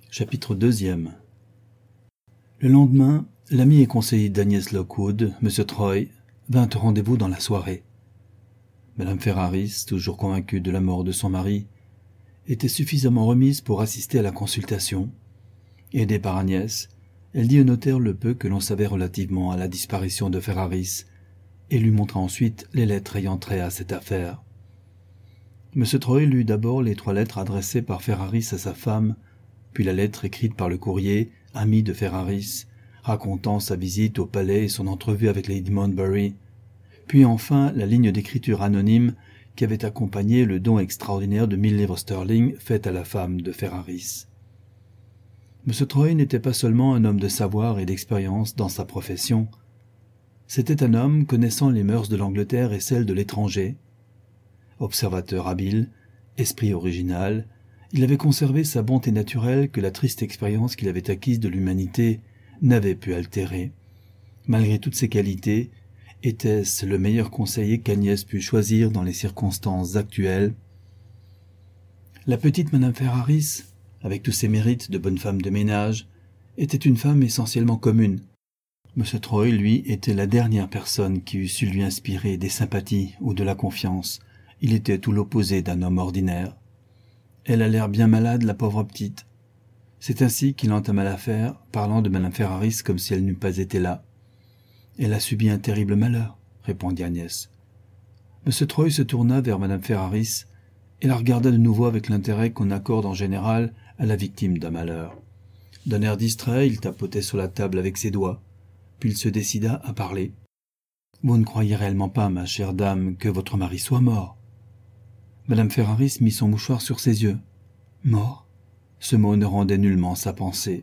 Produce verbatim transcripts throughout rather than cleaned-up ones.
Chapitre deuxième. Le lendemain, l'ami et conseiller d'Agnès Lockwood, M. Troy, vint au rendez-vous dans la soirée. Madame Ferraris, toujours convaincue de la mort de son mari, était suffisamment remise pour assister à la consultation. Aidée par Agnès, elle dit au notaire le peu que l'on savait relativement à la disparition de Ferraris et lui montra ensuite les lettres ayant trait à cette affaire. M. Troy lut d'abord les trois lettres adressées par Ferraris à sa femme, puis la lettre écrite par le courrier, ami de Ferraris, racontant sa visite au palais et son entrevue avec Lady Montbury, puis enfin la ligne d'écriture anonyme qui avait accompagné le don extraordinaire de mille livres sterling fait à la femme de Ferraris. M. Troy n'était pas seulement un homme de savoir et d'expérience dans sa profession, c'était un homme connaissant les mœurs de l'Angleterre et celles de l'étranger. Observateur habile, esprit original, il avait conservé sa bonté naturelle que la triste expérience qu'il avait acquise de l'humanité n'avait pu altérer. Malgré toutes ses qualités, était-ce le meilleur conseiller qu'Agnès put choisir dans les circonstances actuelles? La petite Madame Ferraris, avec tous ses mérites de bonne femme de ménage, était une femme essentiellement commune. M. Troy, lui, était la dernière personne qui eût su lui inspirer des sympathies ou de la confiance. Il était tout l'opposé d'un homme ordinaire. Elle a l'air bien malade, la pauvre petite. C'est ainsi qu'il entama l'affaire, parlant de Madame Ferraris comme si elle n'eût pas été là. Elle a subi un terrible malheur, répondit Agnès. M. Troy se tourna vers Madame Ferraris et la regarda de nouveau avec l'intérêt qu'on accorde en général à la victime d'un malheur. D'un air distrait, il tapotait sur la table avec ses doigts, puis il se décida à parler. « Vous ne croyez réellement pas, ma chère dame, que votre mari soit mort ?» Madame Ferraris mit son mouchoir sur ses yeux. « Mort ?» Ce mot ne rendait nullement sa pensée.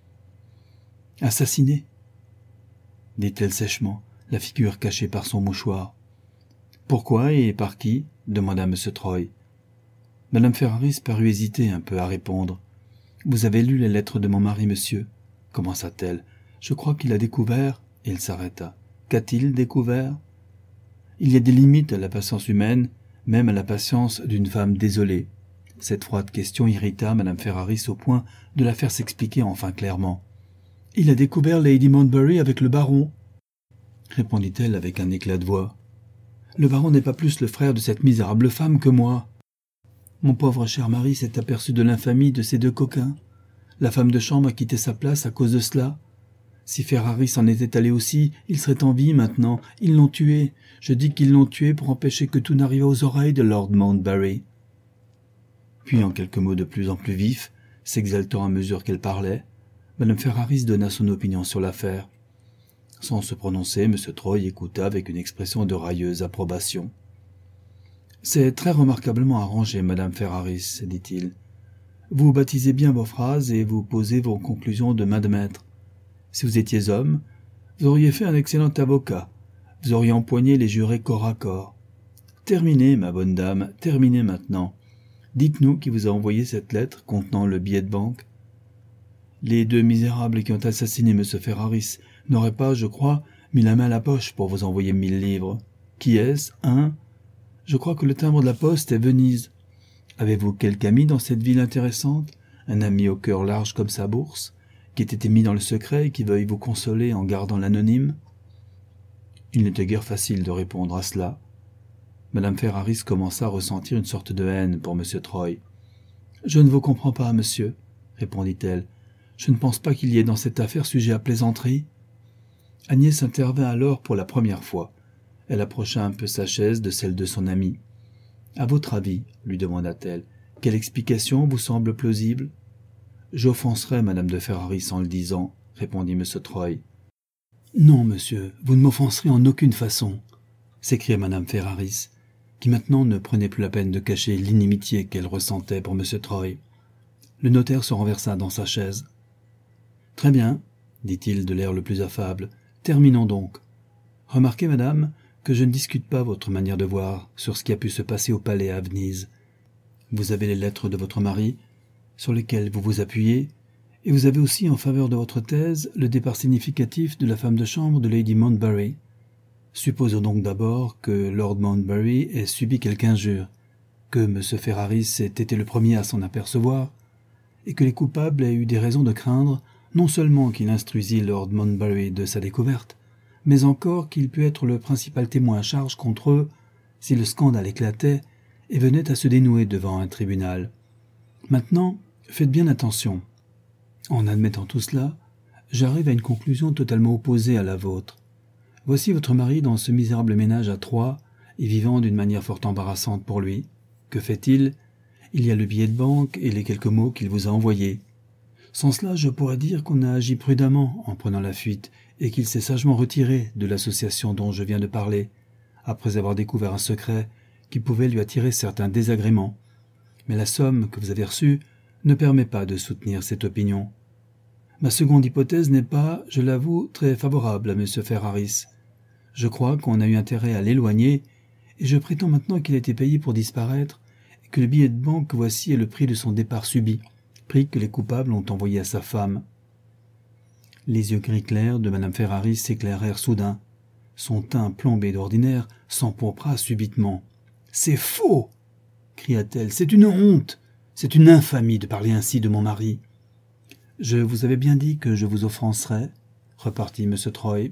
« Assassiné ?» dit-elle sèchement, la figure cachée par son mouchoir. « Pourquoi et par qui ?» demanda M. Troy. Madame Ferraris parut hésiter un peu à répondre. « Vous avez lu les lettres de mon mari, monsieur ?» commença-t-elle. « Je crois qu'il a découvert... » Et il s'arrêta. « Qu'a-t-il découvert ?» Il y a des limites à la patience humaine, même à la patience d'une femme désolée. Cette froide question irrita Madame Ferraris au point de la faire s'expliquer enfin clairement. « Il a découvert Lady Montbury avec le baron, » répondit-elle avec un éclat de voix. « Le baron n'est pas plus le frère de cette misérable femme que moi. Mon pauvre cher mari s'est aperçu de l'infamie de ces deux coquins. La femme de chambre a quitté sa place à cause de cela. Si Ferraris en était allé aussi, il serait en vie maintenant. Ils l'ont tué. Je dis qu'ils l'ont tué pour empêcher que tout n'arrive aux oreilles de Lord Montbury. » Puis, en quelques mots de plus en plus vifs, s'exaltant à mesure qu'elle parlait, Madame Ferraris donna son opinion sur l'affaire. Sans se prononcer, M. Troy écouta avec une expression de railleuse approbation. « C'est très remarquablement arrangé, Madame Ferraris, dit-il. Vous baptisez bien vos phrases et vous posez vos conclusions de main de maître. Si vous étiez homme, vous auriez fait un excellent avocat. Vous auriez empoigné les jurés corps à corps. Terminez, ma bonne dame, terminez maintenant. Dites-nous qui vous a envoyé cette lettre contenant le billet de banque. Les deux misérables qui ont assassiné M. Ferraris n'auraient pas, je crois, mis la main à la poche pour vous envoyer mille livres. Qui est-ce, hein? Je crois que le timbre de la poste est Venise. Avez-vous quelque ami dans cette ville intéressante, un ami au cœur large comme sa bourse, qui ait été mis dans le secret et qui veuille vous consoler en gardant l'anonyme? » Il n'était guère facile de répondre à cela. Madame Ferraris commença à ressentir une sorte de haine pour M. Troy. « Je ne vous comprends pas, monsieur, » répondit-elle. « Je ne pense pas qu'il y ait dans cette affaire sujet à plaisanterie. » Agnès intervint alors pour la première fois. Elle approcha un peu sa chaise de celle de son amie. « À votre avis, » lui demanda-t-elle, « quelle explication vous semble plausible ?»« J'offenserais Madame de Ferraris en le disant, » répondit M. Troy. « Non, monsieur, vous ne m'offenserez en aucune façon, » s'écria Madame Ferraris, qui maintenant ne prenait plus la peine de cacher l'inimitié qu'elle ressentait pour M. Troy. Le notaire se renversa dans sa chaise. « Très bien, » dit-il de l'air le plus affable, « terminons donc. Remarquez, madame, que je ne discute pas votre manière de voir sur ce qui a pu se passer au palais à Venise. Vous avez les lettres de votre mari, sur lesquelles vous vous appuyez, et vous avez aussi en faveur de votre thèse le départ significatif de la femme de chambre de Lady Montbury. Supposons donc d'abord que Lord Montbury ait subi quelque injure, que M. Ferraris ait été le premier à s'en apercevoir, et que les coupables aient eu des raisons de craindre non seulement qu'il instruisit Lord Montbarry de sa découverte, mais encore qu'il pût être le principal témoin à charge contre eux si le scandale éclatait et venait à se dénouer devant un tribunal. Maintenant, faites bien attention. En admettant tout cela, j'arrive à une conclusion totalement opposée à la vôtre. Voici votre mari dans ce misérable ménage à trois et vivant d'une manière fort embarrassante pour lui. Que fait-il ? Il y a le billet de banque et les quelques mots qu'il vous a envoyés. Sans cela, je pourrais dire qu'on a agi prudemment en prenant la fuite et qu'il s'est sagement retiré de l'association dont je viens de parler, après avoir découvert un secret qui pouvait lui attirer certains désagréments. Mais la somme que vous avez reçue ne permet pas de soutenir cette opinion. Ma seconde hypothèse n'est pas, je l'avoue, très favorable à M. Ferraris. Je crois qu'on a eu intérêt à l'éloigner, et je prétends maintenant qu'il a été payé pour disparaître, et que le billet de banque que voici est le prix de son départ subit, prix que les coupables ont envoyé à sa femme. Les yeux gris clairs de Mme Ferraris s'éclairèrent soudain. Son teint plombé d'ordinaire s'empourpra subitement. « C'est faux !» cria-t-elle. « C'est une honte ! C'est une infamie de parler ainsi de mon mari. »« Je vous avais bien dit que je vous offenserais, » repartit M. Troy.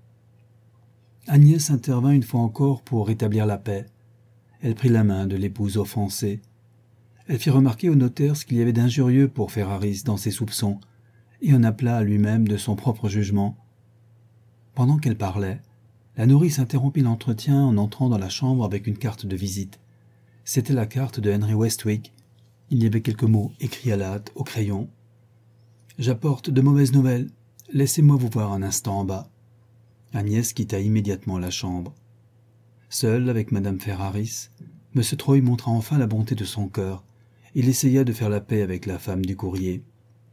Agnès intervint une fois encore pour rétablir la paix. Elle prit la main de l'épouse offensée. Elle fit remarquer au notaire ce qu'il y avait d'injurieux pour Ferraris dans ses soupçons, et en appela à lui-même de son propre jugement. Pendant qu'elle parlait, la nourrice interrompit l'entretien en entrant dans la chambre avec une carte de visite. C'était la carte de Henry Westwick. Il y avait quelques mots écrits à la hâte au crayon. « J'apporte de mauvaises nouvelles. Laissez-moi vous voir un instant en bas. » Agnès quitta immédiatement la chambre. Seul avec Madame Ferraris, M. Troy montra enfin la bonté de son cœur. Il essaya de faire la paix avec la femme du courrier.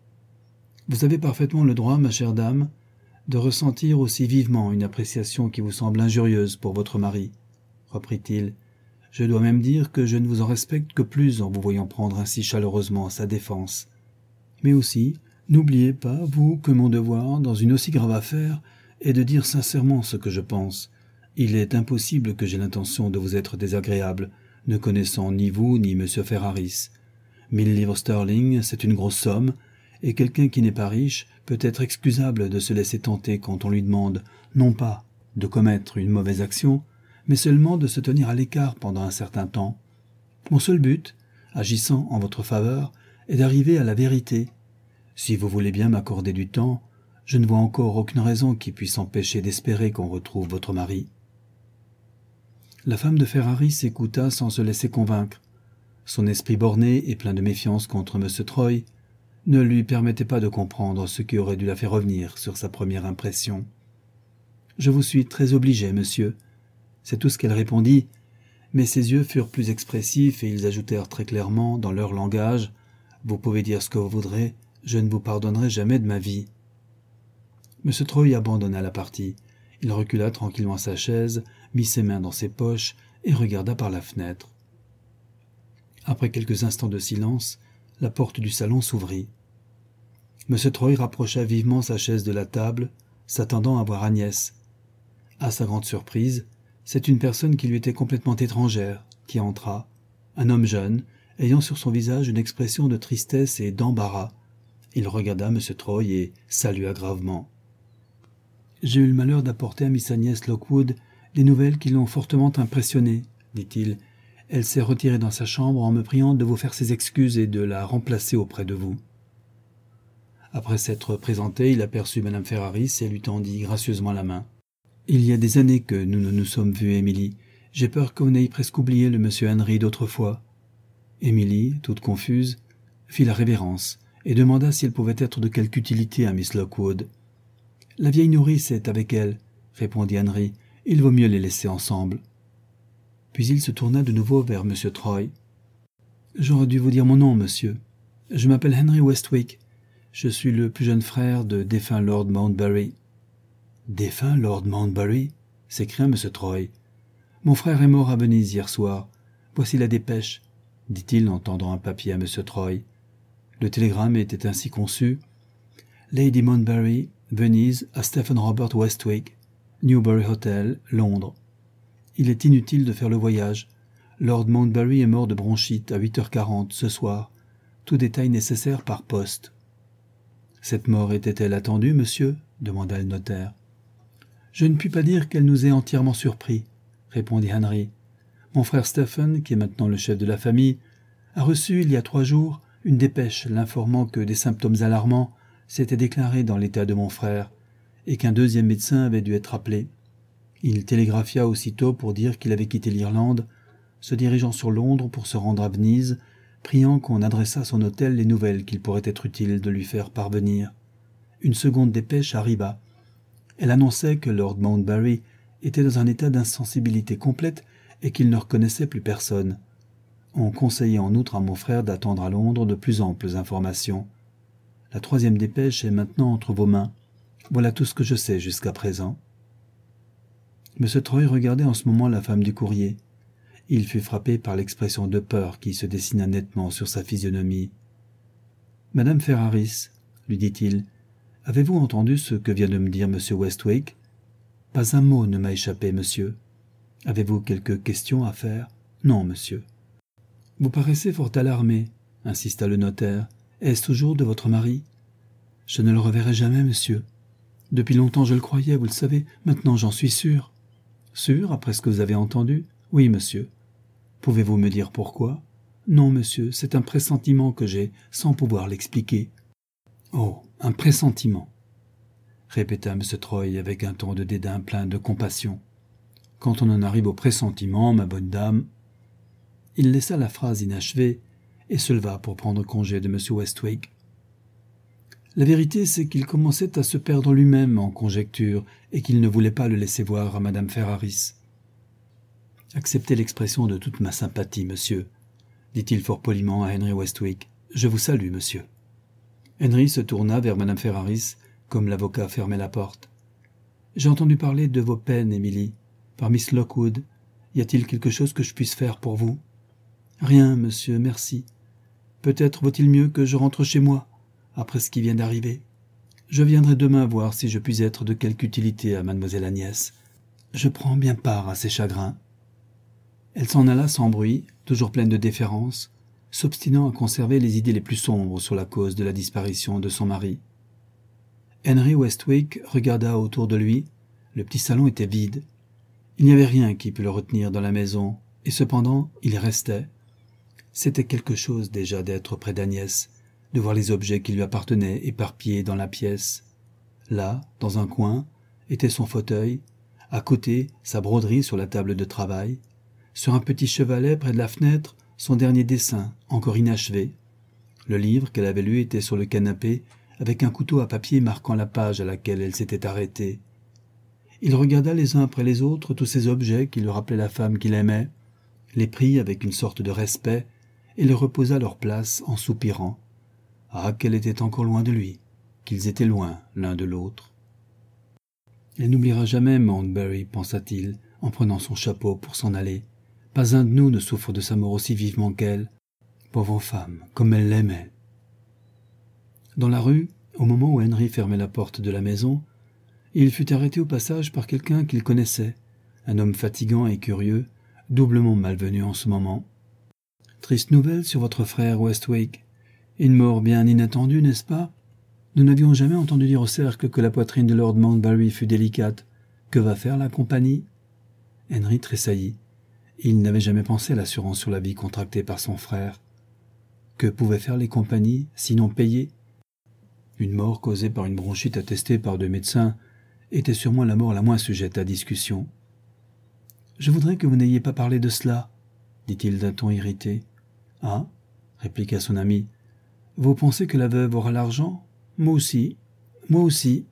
« Vous avez parfaitement le droit, ma chère dame, de ressentir aussi vivement une appréciation qui vous semble injurieuse pour votre mari, » reprit-il. « Je dois même dire que je ne vous en respecte que plus en vous voyant prendre ainsi chaleureusement sa défense. Mais aussi, n'oubliez pas, vous, que mon devoir, dans une aussi grave affaire, est de dire sincèrement ce que je pense. Il est impossible que j'aie l'intention de vous être désagréable, ne connaissant ni vous ni M. Ferraris. Mille livres sterling, c'est une grosse somme, et quelqu'un qui n'est pas riche peut être excusable de se laisser tenter quand on lui demande, non pas de commettre une mauvaise action, mais seulement de se tenir à l'écart pendant un certain temps. Mon seul but, agissant en votre faveur, est d'arriver à la vérité. Si vous voulez bien m'accorder du temps, je ne vois encore aucune raison qui puisse empêcher d'espérer qu'on retrouve votre mari. » La femme de Ferraris écouta sans se laisser convaincre. Son esprit borné et plein de méfiance contre M. Troy ne lui permettait pas de comprendre ce qui aurait dû la faire revenir sur sa première impression. « Je vous suis très obligé, monsieur. » C'est tout ce qu'elle répondit, mais ses yeux furent plus expressifs et ils ajoutèrent très clairement, dans leur langage, « Vous pouvez dire ce que vous voudrez, je ne vous pardonnerai jamais de ma vie. » M. Troy abandonna la partie. Il recula tranquillement à sa chaise, mit ses mains dans ses poches et regarda par la fenêtre. Après quelques instants de silence, la porte du salon s'ouvrit. M. Troy rapprocha vivement sa chaise de la table, s'attendant à voir Agnès. À sa grande surprise, c'est une personne qui lui était complètement étrangère qui entra, un homme jeune, ayant sur son visage une expression de tristesse et d'embarras. Il regarda M. Troy et salua gravement. « J'ai eu le malheur d'apporter à Miss Agnès Lockwood des nouvelles qui l'ont fortement impressionnée, dit-il. Elle s'est retirée dans sa chambre en me priant de vous faire ses excuses et de la remplacer auprès de vous. » Après s'être présenté, il aperçut Mme Ferraris et lui tendit gracieusement la main. « Il y a des années que nous ne nous sommes vus, Émilie. J'ai peur qu'on ait presque oublié le monsieur Henry d'autrefois. » Émilie, toute confuse, fit la révérence et demanda si elle pouvait être de quelque utilité à Miss Lockwood. « La vieille nourrice est avec elle, » répondit Henry. « Il vaut mieux les laisser ensemble. » Puis il se tourna de nouveau vers M. Troy. « J'aurais dû vous dire mon nom, monsieur. Je m'appelle Henry Westwick. Je suis le plus jeune frère de défunt Lord Montbarry. »« Défunt Lord Montbarry » s'écria M. Troy. « Mon frère est mort à Venise hier soir. Voici la dépêche, » dit-il en tendant un papier à M. Troy. Le télégramme était ainsi conçu. « Lady Montbarry, Venise, à Stephen Robert Westwick, Newbury Hotel, Londres. Il est inutile de faire le voyage. Lord Montbarry est mort de bronchite à huit heures quarante ce soir. tout détail nécessaire par poste. « Cette mort était-elle attendue, monsieur ?» demanda le notaire. « Je ne puis pas dire qu'elle nous ait entièrement surpris, » répondit Henry. « Mon frère Stephen, qui est maintenant le chef de la famille, a reçu il y a trois jours une dépêche l'informant que des symptômes alarmants s'étaient déclarés dans l'état de mon frère et qu'un deuxième médecin avait dû être appelé. Il télégraphia aussitôt pour dire qu'il avait quitté l'Irlande, se dirigeant sur Londres pour se rendre à Venise, priant qu'on adressât à son hôtel les nouvelles qu'il pourrait être utile de lui faire parvenir. Une seconde dépêche arriva. Elle annonçait que Lord Mountbarry était dans un état d'insensibilité complète et qu'il ne reconnaissait plus personne. On conseillait en outre à mon frère d'attendre à Londres de plus amples informations. La troisième dépêche est maintenant entre vos mains. Voilà tout ce que je sais jusqu'à présent. » M. Troy regardait en ce moment la femme du courrier. Il fut frappé par l'expression de peur qui se dessina nettement sur sa physionomie. « Madame Ferraris, lui dit-il, avez-vous entendu ce que vient de me dire M. Westwick ? Pas un mot ne m'a échappé, monsieur. Avez-vous quelques questions à faire ? Non, monsieur. Vous paraissez fort alarmé, insista le notaire. Est-ce toujours de votre mari ? Je ne le reverrai jamais, monsieur. Depuis longtemps je le croyais, vous le savez, maintenant j'en suis sûr. Sûr, après ce que vous avez entendu ? Oui, monsieur. Pouvez-vous me dire pourquoi ? Non, monsieur, c'est un pressentiment que j'ai, sans pouvoir l'expliquer. Oh, un pressentiment, répéta M. Troy avec un ton de dédain plein de compassion. Quand on en arrive au pressentiment, ma bonne dame... Il laissa la phrase inachevée et se leva pour prendre congé de M. Westwick. La vérité, c'est qu'il commençait à se perdre lui-même en conjectures et qu'il ne voulait pas le laisser voir à Madame Ferraris. « Acceptez l'expression de toute ma sympathie, monsieur, » dit-il fort poliment à Henry Westwick. « Je vous salue, monsieur. » Henry se tourna vers Madame Ferraris, comme l'avocat fermait la porte. « J'ai entendu parler de vos peines, Émilie, par Miss Lockwood. Y a-t-il quelque chose que je puisse faire pour vous ? » « Rien, monsieur, merci. Peut-être vaut-il mieux que je rentre chez moi, après ce qui vient d'arriver. Je viendrai demain voir si je puis être de quelque utilité à mademoiselle Agnès. Je prends bien part à ses chagrins. » Elle s'en alla sans bruit, toujours pleine de déférence, s'obstinant à conserver les idées les plus sombres sur la cause de la disparition de son mari. Henry Westwick regarda autour de lui. Le petit salon était vide. Il n'y avait rien qui pût le retenir dans la maison, et cependant il restait. C'était quelque chose déjà d'être près d'Agnès, de voir les objets qui lui appartenaient éparpillés dans la pièce. Là, dans un coin, était son fauteuil, à côté sa broderie sur la table de travail, sur un petit chevalet près de la fenêtre, son dernier dessin, encore inachevé. Le livre qu'elle avait lu était sur le canapé, avec un couteau à papier marquant la page à laquelle elle s'était arrêtée. Il regarda les uns après les autres tous ces objets qui lui rappelaient la femme qu'il aimait, les prit avec une sorte de respect et les reposa à leur place en soupirant. Ah, qu'elle était encore loin de lui, qu'ils étaient loin l'un de l'autre. Elle n'oubliera jamais Mountbarry, pensa-t-il, en prenant son chapeau pour s'en aller. Pas un de nous ne souffre de sa mort aussi vivement qu'elle. Pauvre femme, comme elle l'aimait. Dans la rue, au moment où Henry fermait la porte de la maison, il fut arrêté au passage par quelqu'un qu'il connaissait, un homme fatigant et curieux, doublement malvenu en ce moment. « Triste nouvelle sur votre frère Westwick. Une mort bien inattendue, n'est-ce pas ? Nous n'avions jamais entendu dire au cercle que la poitrine de Lord Mountbarry fût délicate. Que va faire la compagnie ?» Henry tressaillit. Il n'avait jamais pensé à l'assurance sur la vie contractée par son frère. Que pouvaient faire les compagnies, sinon payer ? Une mort causée par une bronchite attestée par deux médecins était sûrement la mort la moins sujette à discussion. « Je voudrais que vous n'ayez pas parlé de cela, » dit-il d'un ton irrité. « Ah » répliqua son ami. « Vous pensez que la veuve aura l'argent ? Moi aussi. Moi aussi.